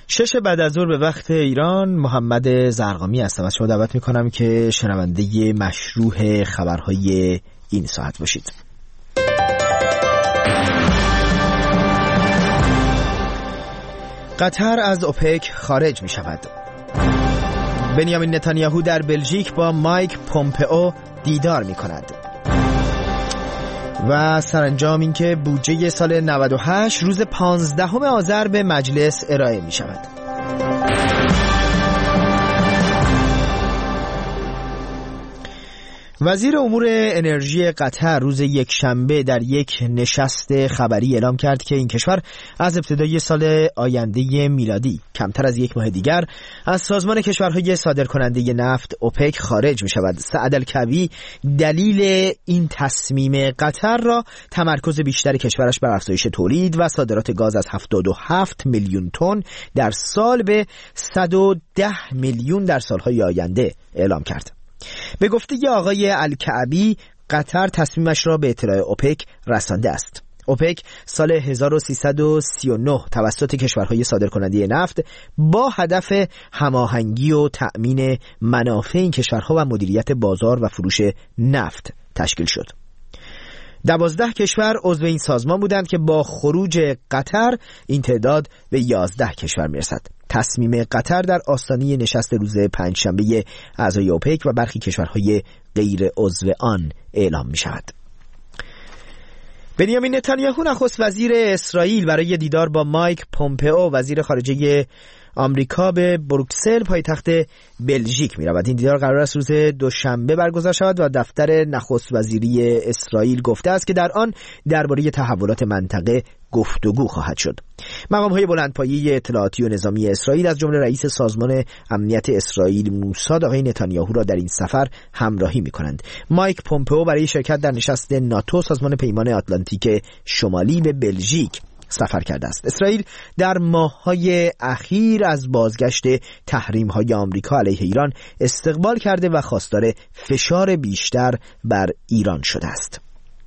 6 بعد از ظهر به وقت ایران. محمد زرقامی هستم. از شما دعوت میکنم که شنونده مشروع خبرهای این ساعت باشید. قطر از اوپک خارج می شود. بنیامین نتانیاهو در بلژیک با مایک پومپئو دیدار می کند. و سرانجام این که بودجه سال 98 روز 15 آذر به مجلس ارائه می شود. وزیر امور انرژی قطر روز یکشنبه در یک نشست خبری اعلام کرد که این کشور از ابتدای سال آینده میلادی کمتر از یک ماه دیگر از سازمان کشورهای صادرکننده نفت اوپک خارج می شود. سعد الکعبی دلیل این تصمیم قطر را تمرکز بیشتر کشورش بر افزایش تولید و صادرات گاز از 77 میلیون تن در سال به 110 میلیون در سالهای آینده اعلام کرد. به گفته آقای الکعبی قطر تصمیمش را به اطلاع اوپک رسانده است. اوپک سال 1339 توسط کشورهای صادرکننده نفت با هدف هماهنگی و تأمین منافع این کشورها و مدیریت بازار و فروش نفت تشکیل شد. 12 کشور عضو این سازمان بودند که با خروج قطر این تعداد به 11 کشور میرسد. تصمیم قطر در آستانه نشست روز پنجشنبه اعضای اوپک و برخی کشورهای غیر عضو آن اعلام می شود. بنیامین نتانیاهو نخست وزیر اسرائیل برای دیدار با مایک پومپئو وزیر خارجه آمریکا به بروکسل پایتخت بلژیک می رود. این دیدار قرار است روز دوشنبه برگزار شود و دفتر نخست وزیری اسرائیل گفته است که در آن درباره تحولات منطقه گفتگو خواهد شد. مقام‌های بلندپایه اطلاعاتی و نظامی اسرائیل از جمله رئیس سازمان امنیت اسرائیل موساد آقای نتانیاهو را در این سفر همراهی می‌کنند. مایک پومپئو برای شرکت در نشست ناتو سازمان پیمان آتلانتیک شمالی به بلژیک سفر کرده است. اسرائیل در ماه‌های اخیر از بازگشت تحریم‌های آمریکا علیه ایران استقبال کرده و خواستار فشار بیشتر بر ایران شده است.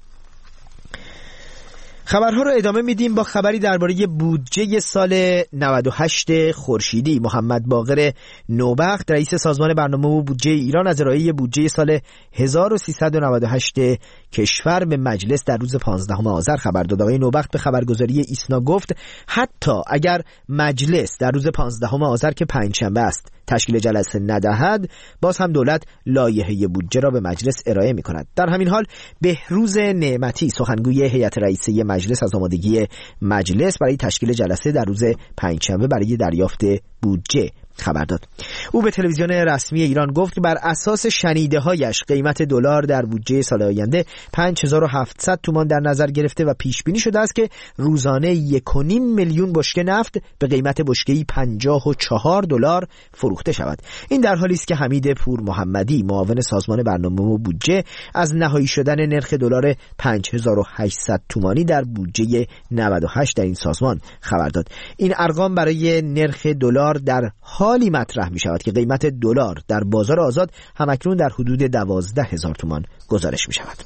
خبرها رو ادامه میدیم با خبری درباره بودجه سال 98 خورشیدی. محمد باقر نوبخت رئیس سازمان برنامه و بودجه ایران از ارائه بودجه سال 1398 کشور به مجلس در روز 15 آذر خبر داد. آقای نوبخت به خبرگزاری ایسنا گفت حتی اگر مجلس در روز 15 آذر که پنجشنبه است تشکیل جلسه ندهد، باز هم دولت لایحه بودجه را به مجلس ارائه می کند. در همین حال بهروز نعمتی سخنگوی هیئت رئیسه مجلس از آمادگی مجلس برای تشکیل جلسه در روز پنجشنبه برای دریافت بودجه خبر داد. او به تلویزیون رسمی ایران گفت که بر اساس شنیده‌هایش قیمت دلار در بودجه سال آینده 5700 تومان در نظر گرفته و پیش بینی شده است که روزانه 1.5 میلیون بشکه نفت به قیمت بشکه‌ای $54 فروخته شود. این در حالی است که حمید پور محمدی معاون سازمان برنامه و بودجه از نهایی شدن نرخ دلار 5800 تومانی در بودجه 98 در این سازمان خبر داد. این ارقام برای نرخ دلار در حالی مطرح می شود که قیمت دلار در بازار آزاد همکنون در حدود 12,000 تومان گزارش می شود.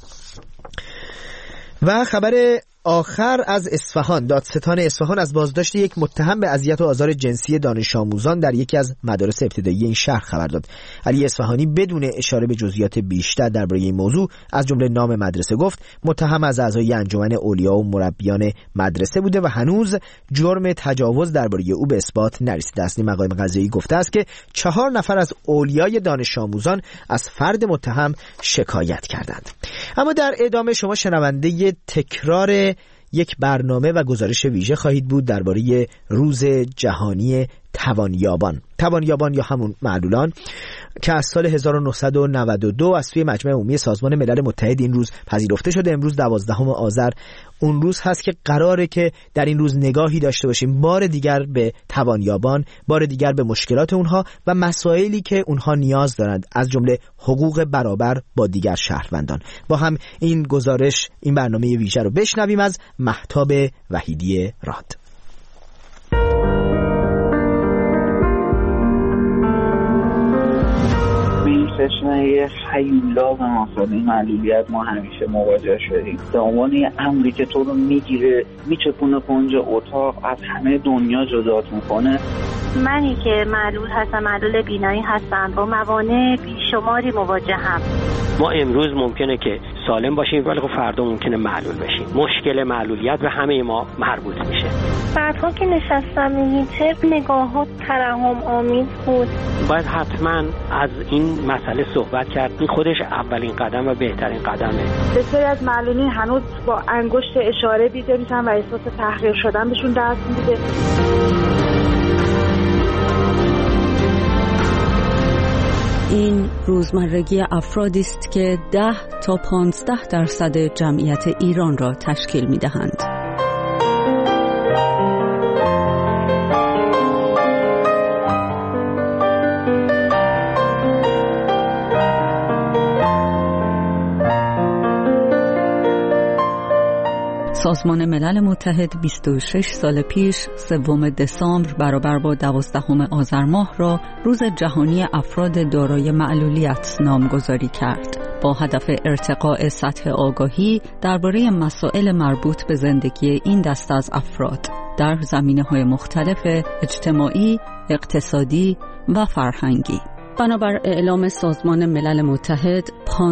و خبر آخر از اصفهان. دادستان اصفهان از بازداشت یک متهم به اذیت و آزار جنسی دانش آموزان در یکی از مدارس ابتدایی این شهر خبر داد. علی اصفهانی بدون اشاره به جزئیات بیشتر درباره این موضوع از جمله نام مدرسه گفت متهم از اعضای انجمن اولیا و مربیان مدرسه بوده و هنوز جرم تجاوز درباره او به اثبات نرسیده است. مقام قضایی گفته است که 4 نفر از اولیای دانش آموزان از فرد متهم شکایت کردند. اما در ادامه شما شنونده تکرار یک برنامه و گزارش ویژه خواهید بود درباره روز جهانی توانیابان یا همون معلولان که از سال 1992 از سوی مجمع عمومی سازمان ملل متحد این روز پذیرفته شده. امروز 12 آذر اون روز هست که قراره که در این روز نگاهی داشته باشیم بار دیگر به توانیابان، بار دیگر به مشکلات اونها و مسائلی که اونها نیاز دارند، از جمله حقوق برابر با دیگر شهروندان. با هم این برنامه ویژه رو بشنویم از مهتاب وحیدی راد. تشنه هیولا و مسئله معلولیت ما همیشه مواجه شدیم. به عنوان یه امری که تو رو میگیره میچپونه کنج اتاق، از همه دنیا جدات میکنه. منی که معلول هستم، معلول بینایی هستم، با موانع بیشماری مواجهم. ما امروز ممکنه که سالم باشیم ولی فردا ممکنه معلول بشیم. مشکل معلولیت به همه ما مربوط میشه. بعدها که نشستم ویلچر نگاهات ترحم آمیز بود. باید حتما از این مسئله صحبت کرد. این خودش اولین قدم و بهترین قدمه. بسیاری از معلولین هنوز با انگشت اشاره دیده میشن و احساس تحقیر شدن بهشون دست میده. این روزمرگی افرادی است که 10 تا 15% جمعیت ایران را تشکیل می‌دهند. سازمان ملل متحد 26 سال پیش 3 دسامبر برابر با 12 آذر ماه را روز جهانی افراد دارای معلولیت نامگذاری کرد با هدف ارتقاء سطح آگاهی درباره مسائل مربوط به زندگی این دسته از افراد در زمینه‌های مختلف اجتماعی، اقتصادی و فرهنگی. بنابر اعلام سازمان ملل متحد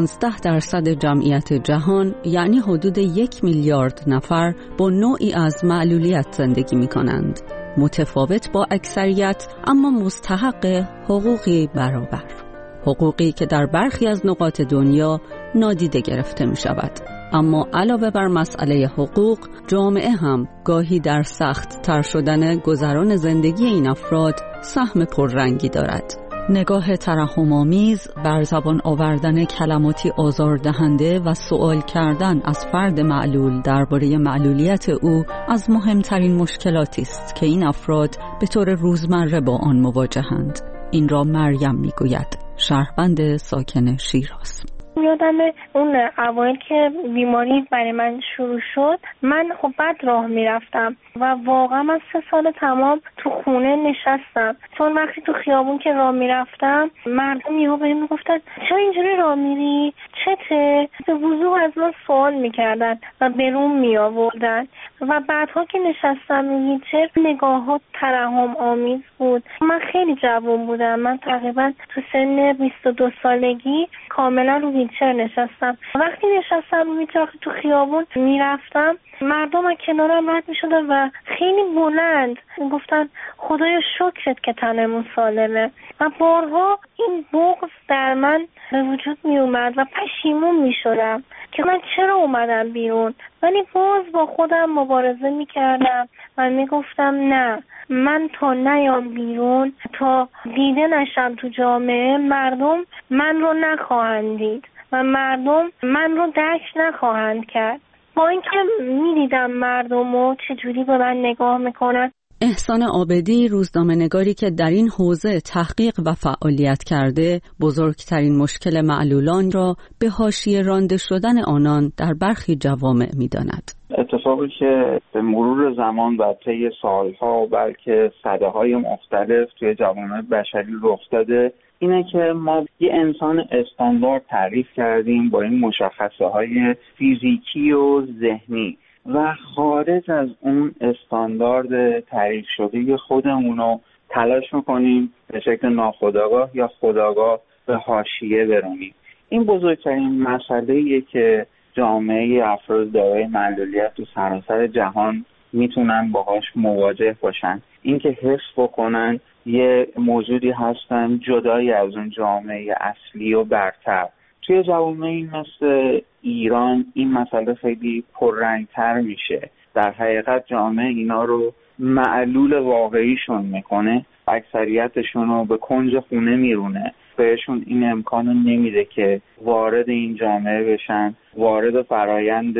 15% جمعیت جهان یعنی حدود 1 میلیارد نفر با نوعی از معلولیت زندگی می کنند. متفاوت با اکثریت اما مستحق حقوقی برابر. حقوقی که در برخی از نقاط دنیا نادیده گرفته می شود. اما علاوه بر مسئله حقوق، جامعه هم گاهی در سخت تر شدن گذران زندگی این افراد سهم پررنگی دارد. نگاه ترحم‌آمیز، بر زبان آوردن کلماتی آزاردهنده و سوال کردن از فرد معلول درباره معلولیت او از مهمترین مشکلاتی است که این افراد به طور روزمره با آن مواجهند. این را مریم میگوید، شهروند ساکن شیراز. یادم اون اوایل که بیماری برای من شروع شد، من خب بد راه میرفتم و واقعا من 3 سال تمام تو خونه نشستم، چون وقتی تو خیابون که راه میرفتم مردم یهو بهم میگفتن چرا اینجوری راه میری، چته؟ به وضوح از من سوال میکردن و بروم میآوردن. و بعدها که نشستم ویلچر نگاهات ترحم آمیز بود. من خیلی جوان بودم، من تقریبا تو سن 22 سالگی کاملا رو ویلچر نشستم. وقتی نشستم رو ویلچر تو خیابون میرفتم، مردم از کنارم رد میشدن و خیلی بلند گفتن خدایا شکرت که تنمون سالمه. و بارها این بغض در من به وجود می اومد و پشیمون می شدم که من چرا اومدم بیرون، ولی باز با خودم مبارزه می کردم و می گفتم نه، من تا نیام بیرون، تا دیده نشم تو جامعه، مردم من رو نخواهند دید و مردم من رو درک نخواهند کرد. با اینکه می‌دیدم مردم رو چجوری به من نگاه میکنن. احسان عابدی، روزنامه‌نگاری که در این حوزه تحقیق و فعالیت کرده، بزرگترین مشکل معلولان را به حاشیه رانده شدن آنان در برخی جوامع می‌داند. اتفاقی که به مرور زمان و طی سالها و بلکه سده‌های مختلف توی جوامع بشری رخ داده اینه که ما یه انسان استاندارد تعریف کردیم با این مشخصه‌های فیزیکی و ذهنی و خارج از اون استاندارد تعریف شده خودمونو تلاش میکنیم به شکل ناخودآگاه یا خودآگاه به حاشیه برونیم. این بزرگترین مسئله‌ایه که جامعه افراد دارای معلولیت تو سراسر جهان میتونن باهاش مواجه باشن. اینکه حس بکنن یه موجودی هستن جدایی از اون جامعه اصلی و برتر. توی جوامعی مثل ایران این مسئله خیلی پررنگتر میشه. در حقیقت جامعه اینا رو معلول واقعیشون میکنه، اکثریتشون رو به کنج خونه میرونه، بهشون این امکان نمیده که وارد این جامعه بشن، وارد فرایند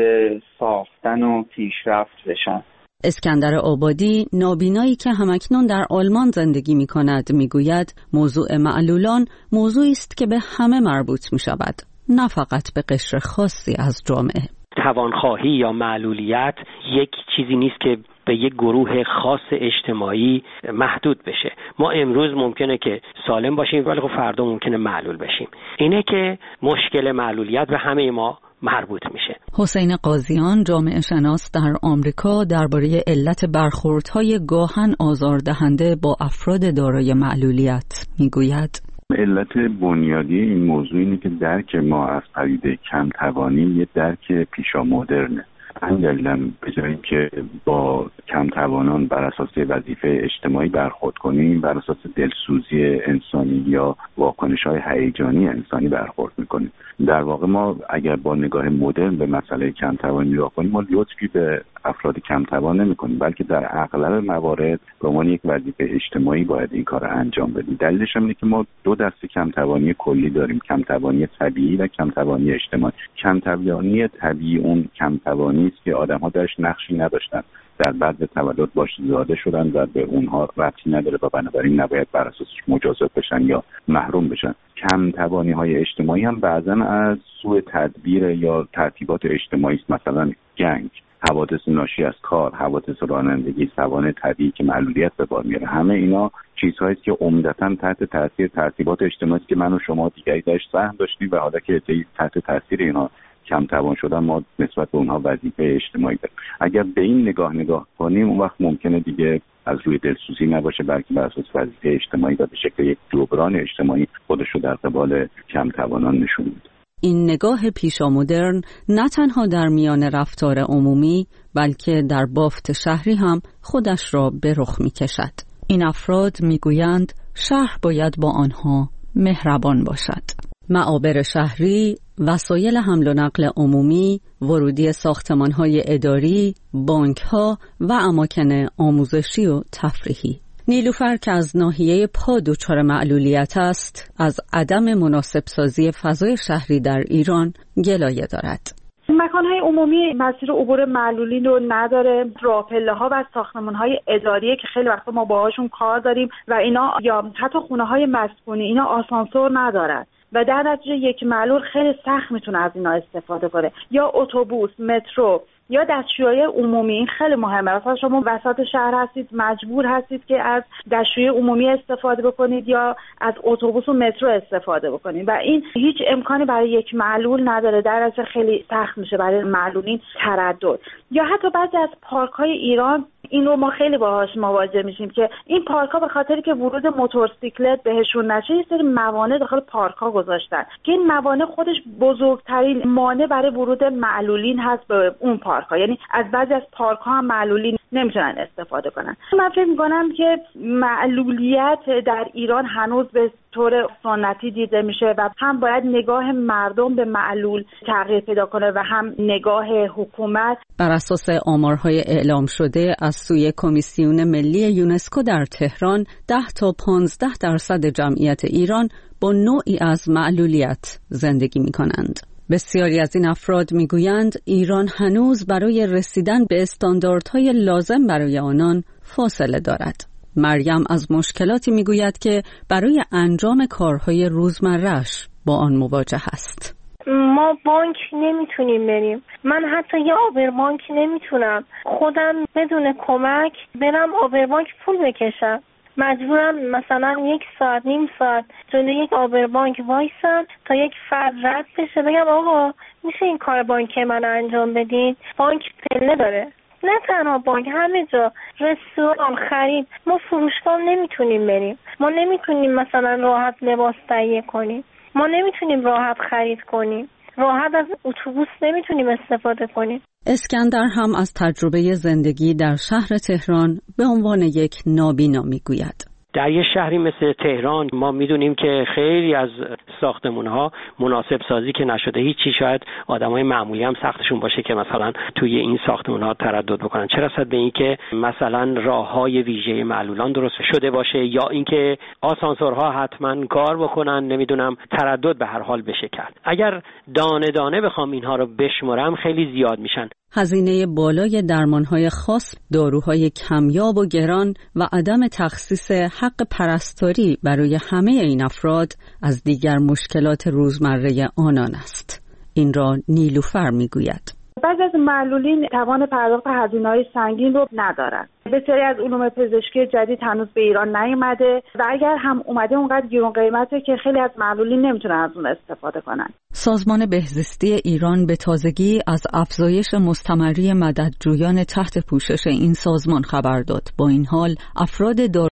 ساختن و پیشرفت بشن. اسکندر آبادی، نابینایی که همکنون در آلمان زندگی می کند، می گوید موضوع معلولان موضوعی است که به همه مربوط می شود، نه فقط به قشر خاصی از جامعه. توانخواهی یا معلولیت یک چیزی نیست که به یک گروه خاص اجتماعی محدود بشه. ما امروز ممکنه که سالم باشیم ولی خب فردا ممکنه معلول بشیم. اینه که مشکل معلولیت به همه ما مربوط میشه. حسین قاضیان، جامعه شناس در آمریکا، درباره علت برخوردهای گاهن آزاردهنده با افراد دارای معلولیت میگوید: علت بنیادی این موضوع اینه که درک ما از پدیده کم توانی یه درک پیشا مدرنه. همین دلیلم به جای اینکه با کم توانان بر اساس وظیفه اجتماعی برخورد کنیم، بر اساس دلسوزی انسانی یا واکنش‌های هیجانی انسانی برخورد می‌کنیم. در واقع ما اگر با نگاه مدرن به مسئله کم توانی نگاه کنیم، ما لطفی به افراد کم توان نمی‌کنیم، بلکه در اغلب موارد به عنوان یک وظیفه اجتماعی باید این کار انجام بدیم. دلیلش هم اینه که ما دو دسته کم توانی کلی داریم: کم توانی طبیعی و کم توانی اجتماعی. کم توانی طبیعی اون کم توانی است که آدم‌ها درش نقشی نداشتن، در بعد تولد باش زاده شدن و به اونها ربطی نداره و بنابراین نباید بر اساسش مجازات بشن یا محروم بشن. کم توانی‌های اجتماعی هم بعضاً از سوء تدبیر یا ترتیبات اجتماعی است، مثلا گنگ، حوادث ناشی از کار، حوادث رانندگی، سوانح طبیعی که معلولیت به بار میاره. همه اینا چیزهایی است که عمدتاً تحت تاثیر ترتیبات اجتماعی است که من و شما دیگری درش سهم داشتیم و حالا که تحت تاثیر اینا کم توان شدن، ما نسبت به اونها وظیفه اجتماعی داریم. اگر به این نگاه کنیم، اون وقت ممکنه دیگه از روی دلسوزی نباشه، بلکه بر اساس وظیفه اجتماعی و به شکل یک جبران اجتماعی خودش رو در قبال کم توانان نشون میده. این نگاه پیشا مدرن نه تنها در میان رفتار عمومی، بلکه در بافت شهری هم خودش را به رخ می‌کشد. این افراد میگویند شهر باید با آنها مهربان باشد. معابر شهری، وسایل حمل و نقل عمومی، ورودی ساختمان‌های اداری، بانک‌ها و اماکن آموزشی و تفریحی. نیلوفر که از ناحیه پا دچار معلولیت است، از عدم مناسب سازی فضای شهری در ایران گلایه دارد. مکان‌های عمومی مسیر عبور معلولین رو نداره، راه‌پله‌ها و ساختمان‌های اداریه که خیلی وقتا ما باهاشون کار داریم و اینا، یا حتی خونه‌های مسکونی، اینا آسانسور ندارن و در نتیجه یک معلول خیلی سخت میتونه از اینا استفاده کنه. یا اتوبوس، مترو یا دستشویی عمومی، این خیلی مهمه. مثلا شما وسط شهر هستید، مجبور هستید که از دستشویی عمومی استفاده بکنید یا از اتوبوس و مترو استفاده بکنید و این هیچ امکانی برای یک معلول نداره. در اصل خیلی سخت میشه برای معلولین تردد. یا حتی بعضی از پارک‌های ایران، این رو ما خیلی باهاش مواجه میشیم که این پارک‌ها به خاطری که ورود موتورسیکلت بهشون نشه، یه سری موانع داخل پارک‌ها گذاشتن که این موانع خودش بزرگترین مانع برای ورود معلولین هست به اون پارک‌ها. یعنی از بعضی از پارک‌ها هم معلولین نمیتونن استفاده کنن. من فکر می‌کنم که معلولیت در ایران هنوز به طور سنتی دیده میشه و هم باید نگاه مردم به معلول تغییر پیدا کنه و هم نگاه حکومت. بر اساس آمارهای اعلام شده از سوی کمیسیون ملی یونسکو در تهران، 10 تا 15% جمعیت ایران با نوعی از معلولیت زندگی می‌کنند. بسیاری از این افراد میگویند ایران هنوز برای رسیدن به استانداردهای لازم برای آنان فاصله دارد. مریم از مشکلاتی میگوید که برای انجام کارهای روزمره‌اش با آن مواجه است. ما بانک نمیتونیم بریم. من حتی یه آبربانک نمیتونم خودم بدون کمک برم آبربانک پول بکشم. مجبورم مثلا 1 ساعت نیم ساعت جلوی یک آبربانک وایسم تا یک فرد رد بشه، بگم آقا میشه این کار بانکی من انجام بدین؟ بانک پله داره. نه تنها بانک، همه جا، رستوران، خرید. ما فروشگاه نمیتونیم بریم. ما نمیتونیم مثلا راحت لباس تهیه کنیم. ما نمیتونیم راحت خرید کنیم. راحت از اتوبوس نمیتونیم استفاده کنیم. اسکندر هم از تجربه زندگی در شهر تهران به عنوان یک نابینا میگوید. در یه شهری مثل تهران ما میدونیم که خیلی از ساختمان‌ها مناسب سازی که نشده، هیچی. شاید آدمای معمولی هم سختشون باشه که مثلا توی این ساختمان‌ها تردد بکنن، چه رسد به این که مثلا راه‌های ویژه معلولان درست شده باشه یا اینکه آسانسورها حتما کار بکنن، نمیدونم تردد به هر حال بشه کرد. اگر دانه دانه بخوام اینها رو بشمرم خیلی زیاد میشن. هزینه بالای درمانهای خاص، داروهای کمیاب و گران و عدم تخصیص حق پرستاری برای همه این افراد از دیگر مشکلات روزمره آنان است. این را نیلوفر میگوید. بعضی از معلولین توان پرداخت هزینه‌های سنگین رو ندارن. بسیاری از علوم پزشکی جدید هنوز به ایران نیومده و اگر هم اومده اونقدر گرون قیمته که خیلی از معلولین نمیتونن از اون استفاده کنن. سازمان بهزیستی ایران به تازگی از افزایش مستمری مددجویان تحت پوشش این سازمان خبر داد. با این حال افراد